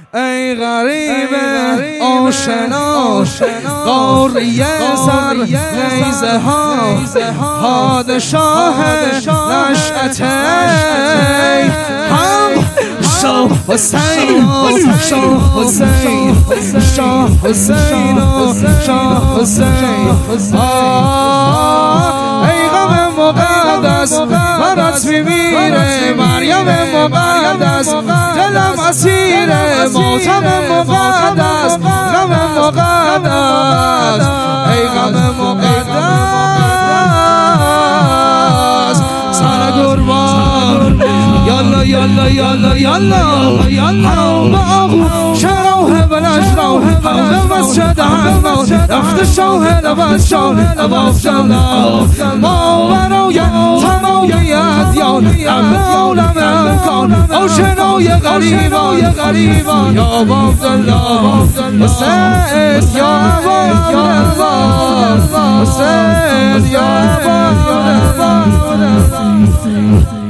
ای غریب آشنا قاریه سر نیزه ها پادشاه نشأت هم شاه حسین شاه حسین شاه حسین شاه حسین ای غم مقدس برات میمیره مریم مقدس دلم اسیر ماتم مقدس غم مقدس ای غم مقدس سر قربان يلا يلا يلا يلا يلا شروه بلاش روه مسجد عمو رفت الشوه لباس شوه لباس جلال ما ورايا تنو يا ديان عمو لمن كان او شنو يا غريبا يا عبد الله حسين يا عبد الله حسين يا عبد الله